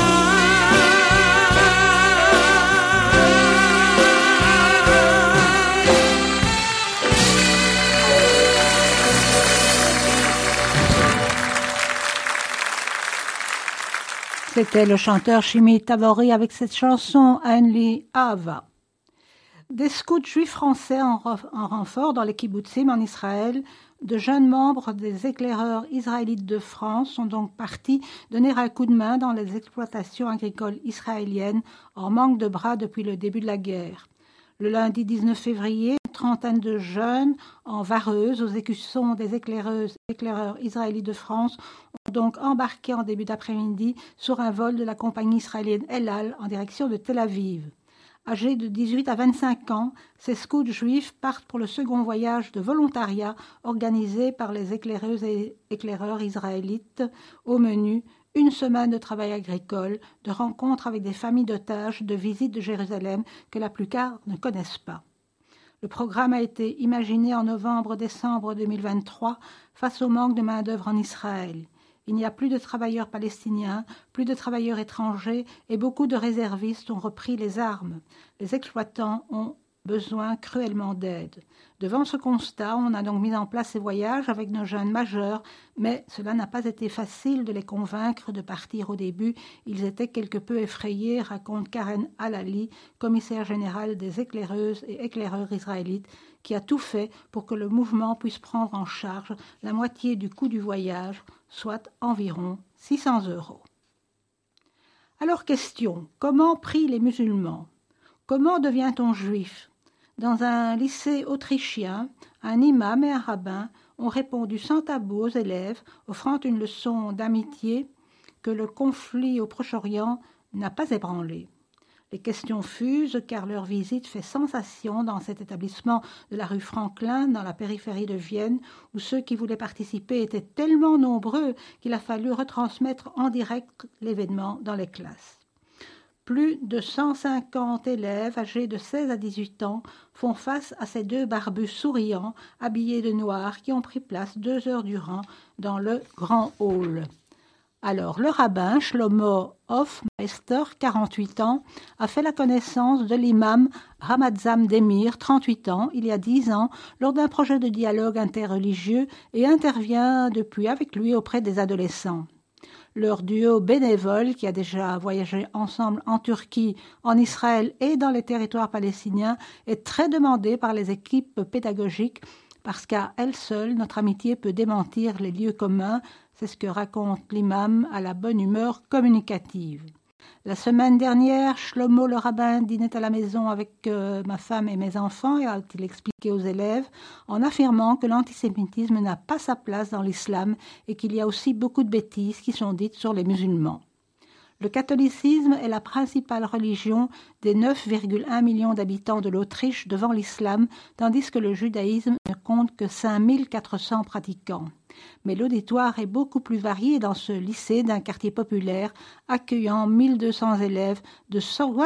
C'était le chanteur Shimi Tavori avec cette chanson Enli Ava. Des scouts juifs français en renfort dans les kibbutzim en Israël, de jeunes membres des éclaireurs israélites de France sont donc partis donner un coup de main dans les exploitations agricoles israéliennes en manque de bras depuis le début de la guerre. Le lundi 19 février, une trentaine de jeunes en vareuse aux écussons des éclaireurs israélites de France ont donc embarqué en début d'après-midi sur un vol de la compagnie israélienne El Al en direction de Tel Aviv. Âgés de 18 à 25 ans, ces scouts juifs partent pour le second voyage de volontariat organisé par les éclaireuses et éclaireurs israélites. Au menu, une semaine de travail agricole, de rencontres avec des familles d'otages, de visites de Jérusalem que la plupart ne connaissent pas. Le programme a été imaginé en novembre-décembre 2023 face au manque de main-d'œuvre en Israël. Il n'y a plus de travailleurs palestiniens, plus de travailleurs étrangers et beaucoup de réservistes ont repris les armes. Les exploitants ont besoin cruellement d'aide. Devant ce constat, on a donc mis en place ces voyages avec nos jeunes majeurs, mais cela n'a pas été facile de les convaincre de partir au début. Ils étaient quelque peu effrayés, raconte Karen Halali, commissaire générale des éclaireuses et éclaireurs israélites, qui a tout fait pour que le mouvement puisse prendre en charge la moitié du coût du voyage, soit environ 600 €. Alors question, comment prient les musulmans? Comment devient-on juif? Dans un lycée autrichien, un imam et un rabbin ont répondu sans tabou aux élèves, offrant une leçon d'amitié que le conflit au Proche-Orient n'a pas ébranlé. Les questions fusent car leur visite fait sensation dans cet établissement de la rue Franklin, dans la périphérie de Vienne, où ceux qui voulaient participer étaient tellement nombreux qu'il a fallu retransmettre en direct l'événement dans les classes. Plus de 150 élèves âgés de 16 à 18 ans font face à ces deux barbus souriants, habillés de noir, qui ont pris place 2 heures durant dans le grand hall. Alors, le rabbin Shlomo Hofmeister, 48 ans, a fait la connaissance de l'imam Ramatzam Demir, 38 ans, il y a 10 ans, lors d'un projet de dialogue interreligieux et intervient depuis avec lui auprès des adolescents. Leur duo bénévole, qui a déjà voyagé ensemble en Turquie, en Israël et dans les territoires palestiniens, est très demandé par les équipes pédagogiques parce qu'à elle seule, notre amitié peut démentir les lieux communs. C'est ce que raconte l'imam à la bonne humeur communicative. La semaine dernière, Shlomo le rabbin dînait à la maison avec ma femme et mes enfants et a-t-il expliqué aux élèves en affirmant que l'antisémitisme n'a pas sa place dans l'islam et qu'il y a aussi beaucoup de bêtises qui sont dites sur les musulmans. Le catholicisme est la principale religion des 9,1 millions d'habitants de l'Autriche devant l'islam, tandis que le judaïsme ne compte que 5400 pratiquants. Mais l'auditoire est beaucoup plus varié dans ce lycée d'un quartier populaire accueillant 1200 élèves de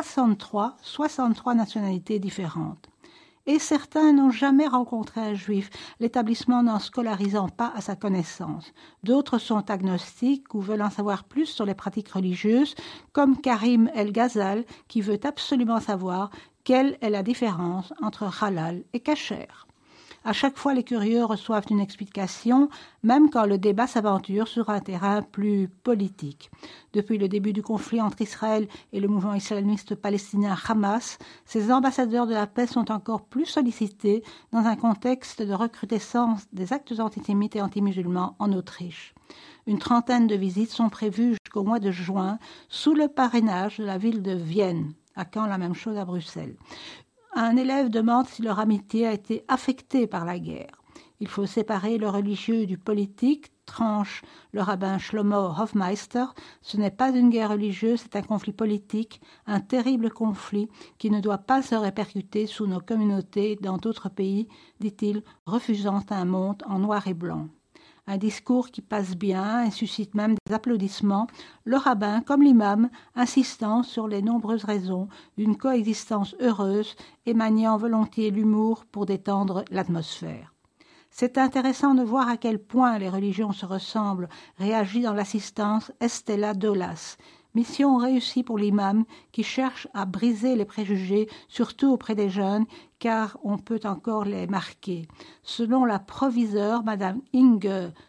63 nationalités différentes. Et certains n'ont jamais rencontré un juif, l'établissement n'en scolarisant pas à sa connaissance. D'autres sont agnostiques ou veulent en savoir plus sur les pratiques religieuses, comme Karim El Ghazal, qui veut absolument savoir quelle est la différence entre halal et kasher. À chaque fois, les curieux reçoivent une explication, même quand le débat s'aventure sur un terrain plus politique. Depuis le début du conflit entre Israël et le mouvement islamiste palestinien Hamas, ces ambassadeurs de la paix sont encore plus sollicités dans un contexte de recrudescence des actes antisémites et anti-musulmans en Autriche. Une trentaine de visites sont prévues jusqu'au mois de juin sous le parrainage de la ville de Vienne. À Caen, la même chose à Bruxelles. Un élève demande si leur amitié a été affectée par la guerre. Il faut séparer le religieux du politique, tranche le rabbin Shlomo Hofmeister. Ce n'est pas une guerre religieuse, c'est un conflit politique, un terrible conflit qui ne doit pas se répercuter sous nos communautés dans d'autres pays, dit-il, refusant un monde en noir et blanc. Un discours qui passe bien et suscite même des applaudissements, le rabbin comme l'imam insistant sur les nombreuses raisons d'une coexistence heureuse et maniant volontiers l'humour pour détendre l'atmosphère. C'est intéressant de voir à quel point les religions se ressemblent, réagit dans l'assistance Estella Dolas. Mission réussie pour l'imam qui cherche à briser les préjugés, surtout auprès des jeunes, car on peut encore les marquer. Selon la proviseure, Madame Inge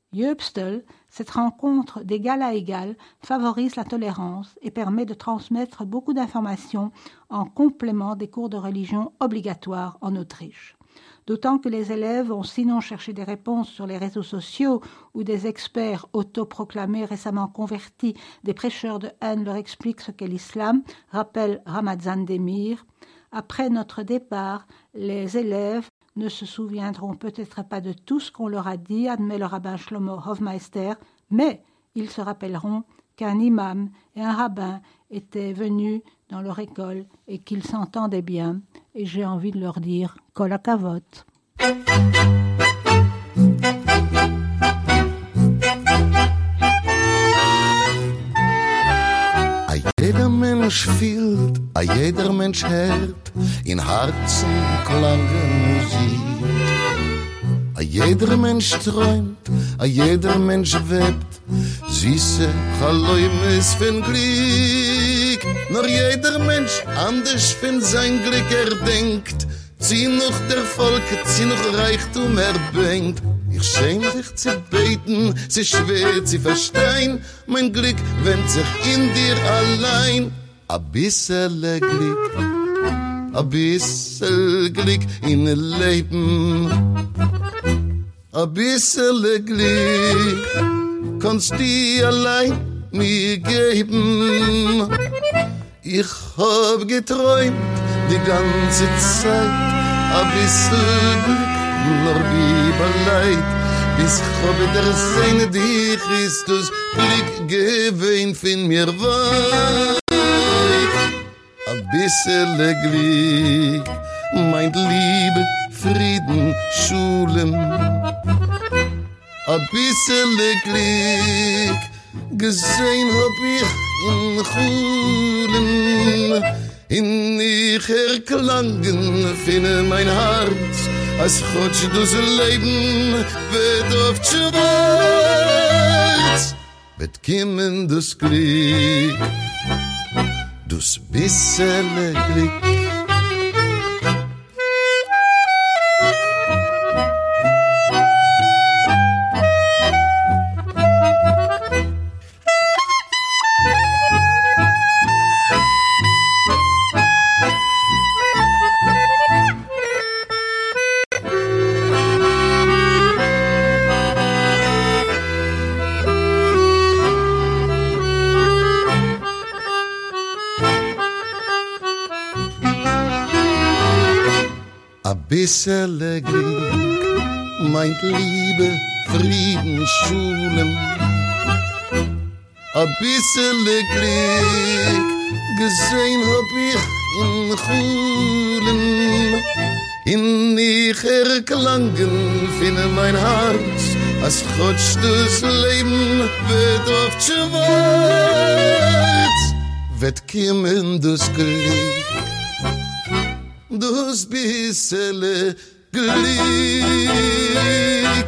Jöpstel, cette rencontre d'égal à égal favorise la tolérance et permet de transmettre beaucoup d'informations en complément des cours de religion obligatoires en Autriche. D'autant que les élèves ont sinon cherché des réponses sur les réseaux sociaux où des experts autoproclamés récemment convertis, des prêcheurs de haine leur expliquent ce qu'est l'islam, rappelle Ramazan Demir. Après notre départ, les élèves ne se souviendront peut-être pas de tout ce qu'on leur a dit, admet le rabbin Shlomo Hofmeister, mais ils se rappelleront qu'un imam et un rabbin étaient venus dans leur école et qu'ils s'entendaient bien. Et j'ai envie de leur dire Kol hakavod. Jeder Mensch fühlt, jeder Mensch hört in Herzen klange Musik. Jeder Mensch träumt, jeder Mensch webt, süße Chaläumes von Glück. Nur jeder Mensch anders von sein Glück denkt, zieh noch der Volk, zieh noch Reichtum erbringt. Ich schäm sich zu beten, sie schwer zu verstehen, mein Glück wendet sich in dir allein. A bissel Glück, a bissel Glück in Leben. A bissel Glück kannst du allein mir geben. Ich hab geträumt die ganze Zeit, a bissel Glück, nur wie Leid, bis ich hab der Seine die Christus Glück gewähnt von mir weit. A bissel Glück, meint Liebe, Frieden, Schulen. A bissel Glück, gesehen hab ich in Chulen. In ich erklangen finde mein Herz, als Gott das Leben wird oft schwarz. Wird kommen das Glück, das bissel Glück. Bissel Glück, meint Liebe, Frieden, Schulen. A bissel Glück, gesehen hab ich in Chulen. In ich erklangen finde mein Herz, als Gott das Leben wird oft schwarz. Wird kommen das Glück, das bissel Glück.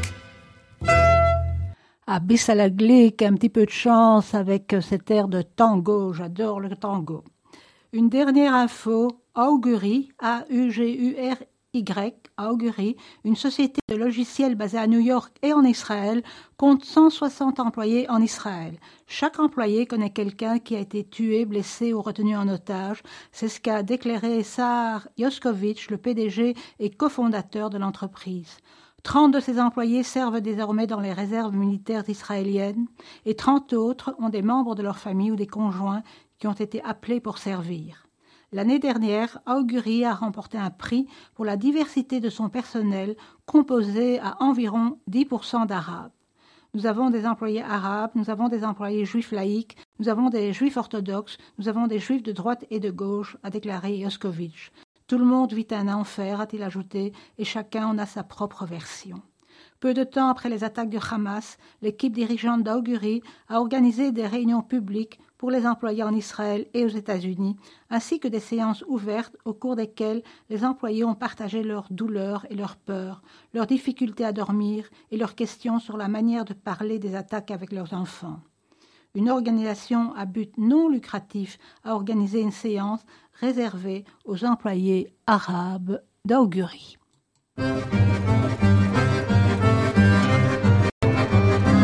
À Bissalaglik, un petit peu de chance avec cet air de tango. J'adore le tango. Une dernière info, Augury, A-U-G-U-R-Y, Augury, une société de logiciels basée à New York et en Israël, compte 160 employés en Israël. Chaque employé connaît quelqu'un qui a été tué, blessé ou retenu en otage. C'est ce qu'a déclaré Sahar Yoskovitch, le PDG et cofondateur de l'entreprise. 30 de ces employés servent désormais dans les réserves militaires israéliennes et 30 autres ont des membres de leur famille ou des conjoints qui ont été appelés pour servir. L'année dernière, Augury a remporté un prix pour la diversité de son personnel, composé à environ 10% d'Arabes. Nous avons des employés arabes, nous avons des employés juifs laïcs, nous avons des juifs orthodoxes, nous avons des juifs de droite et de gauche, a déclaré Yoskovitch. Tout le monde vit un enfer, a-t-il ajouté, et chacun en a sa propre version. Peu de temps après les attaques du Hamas, l'équipe dirigeante d'Augury a organisé des réunions publiques pour les employés en Israël et aux États-Unis, ainsi que des séances ouvertes au cours desquelles les employés ont partagé leurs douleurs et leurs peurs, leurs difficultés à dormir et leurs questions sur la manière de parler des attaques avec leurs enfants. Une organisation à but non lucratif a organisé une séance réservée aux employés arabes d'Augury.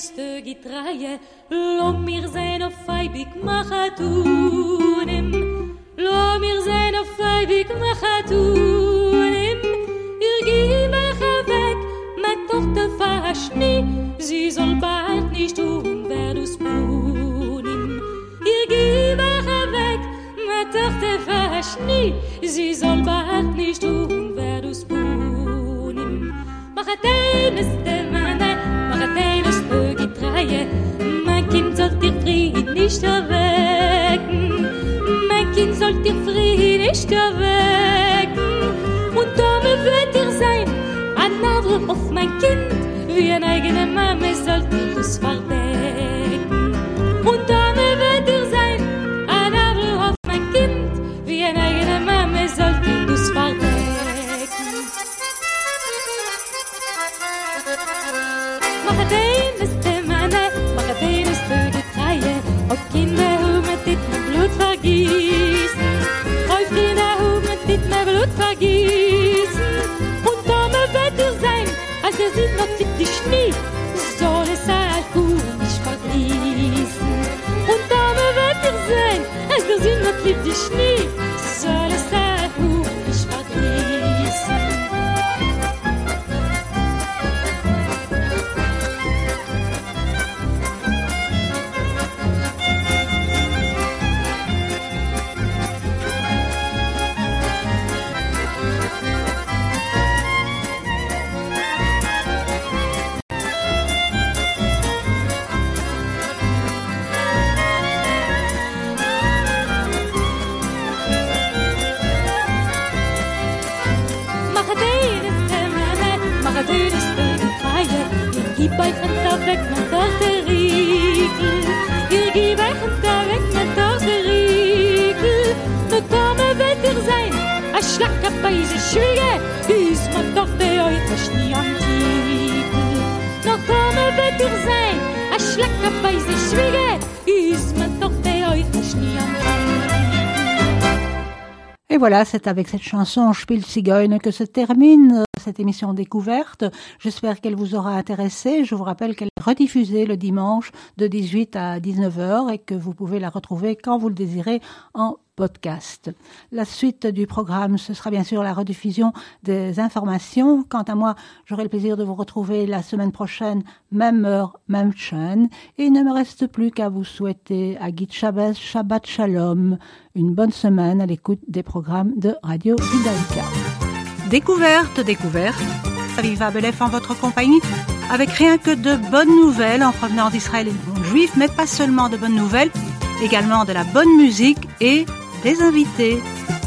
stuk draaien. Long meer zijn of vijf ik mag het doen. Long meer zijn of vijf ik mag het doen. Ihr geht weg, meine Tochter verhascht nie. Sie soll bald nicht tun, wer du's punim. Ihr geht weg, meine Tochter verhascht nie. Sie soll bald nicht tun, wer du's punim. Mach eines der Manne, mach eines für die Dreie. Mein Kind soll dir Frieden nicht erwecken. Mein Kind soll dir Frieden nicht erwecken. Und damit wird dir sein, ein Nadel auf mein Kind. Wie eine eigene Mama sollt ihr das verdecken. Und damit wird dir sein, ein Nadel auf mein Kind. Wie eine eigene Mama sollt ihr das verdecken. Mach eines der Manne, mach eines für die Dreie. Auf Kinder mit dit mein Blut vergießen. Auf Kinder mit dit mein Blut vergießen. Und damit wird dir sein, als ihr sieht noch die Schnee, soll es ein Kuh nicht vergießen. Und damit wird dir sein, als ihr sieht noch die Schnee, soll es ein Kuh nicht vergießen. Gib euch ein Tag weg, mein Tochter Riegel. Ihr gib euch ein Tag weg, mein Tochter Riegel. Nur Tome wird ihr sein, ein Schlag bei sich Schwiege. Ist mein Tochter euch nicht nie am Tiegel. Nur Tome wird ihr sein, ein Schlag bei sich Schwiege. Ist mein Tochter euch nicht nie am Tiegel. Et voilà, c'est avec cette chanson Spielzigeuner que se termine cette émission découverte. J'espère qu'elle vous aura intéressé. Je vous rappelle qu'elle est rediffusée le dimanche de 18 à 19h et que vous pouvez la retrouver quand vous le désirez en podcast. La suite du programme, ce sera bien sûr la rediffusion des informations. Quant à moi, j'aurai le plaisir de vous retrouver la semaine prochaine, même heure, même chaîne. Et il ne me reste plus qu'à vous souhaiter à Git Shabbos, Shabbat Shalom, une bonne semaine à l'écoute des programmes de Radio Judaïka. Découverte, Aviva Belef en votre compagnie, avec rien que de bonnes nouvelles en provenance d'Israël et du monde juif, mais pas seulement de bonnes nouvelles, également de la bonne musique et des invités.